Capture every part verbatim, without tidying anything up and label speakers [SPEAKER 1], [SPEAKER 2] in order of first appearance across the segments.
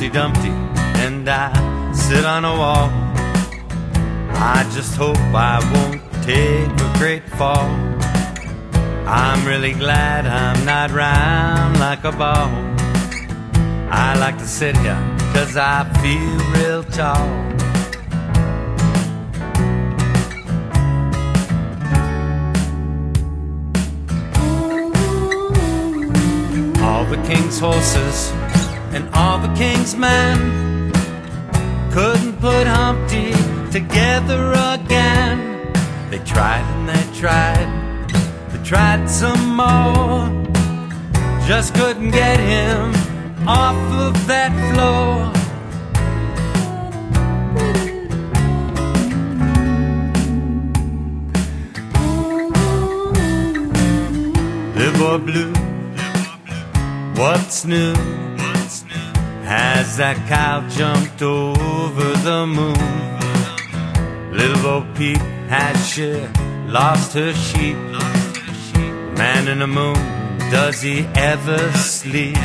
[SPEAKER 1] Humpty Dumpty and I sit on a wall. I just hope I won't take a great fall. I'm really glad I'm not round like a ball. I like to sit here 'cause I feel real tall. All the king's horses and all the king's men couldn't put Humpty together again. They tried and they tried, they tried some more, just couldn't get him off of that floor. Live or blue, what's new? Has that cow jumped over the moon? Little Bo Peep, has she lost her sheep? Man in the moon, does he ever sleep?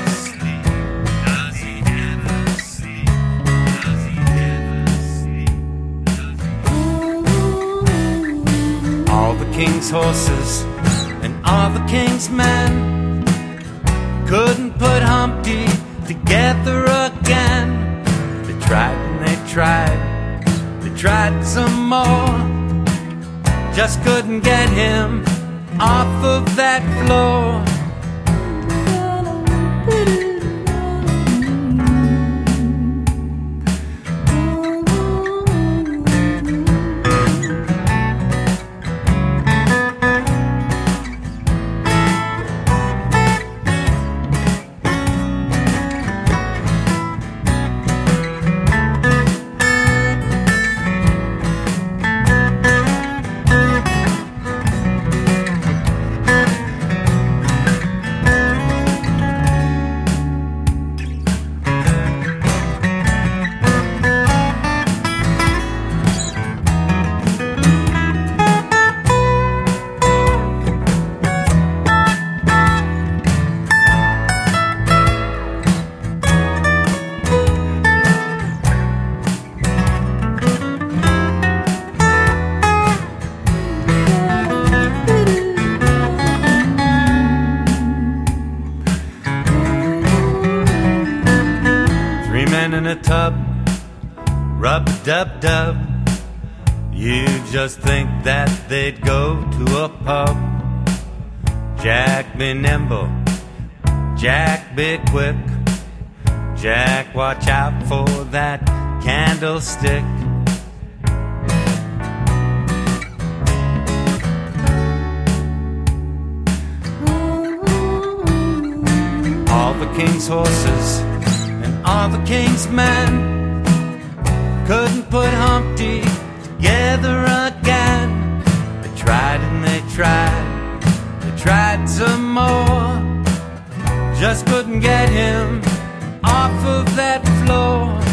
[SPEAKER 1] All the king's horses and all the king's men couldn't put Humpty together again. They tried and they tried, they tried some more, just couldn't get him off of that floor. In a tub, rub-a-dub-dub. You just think that they'd go to a pub. Jack be nimble, Jack be quick, Jack watch out for that candlestick. All the king's horses and all the king's men couldn't put Humpty together again. They tried and they tried, they tried some more, just couldn't get him off of that floor.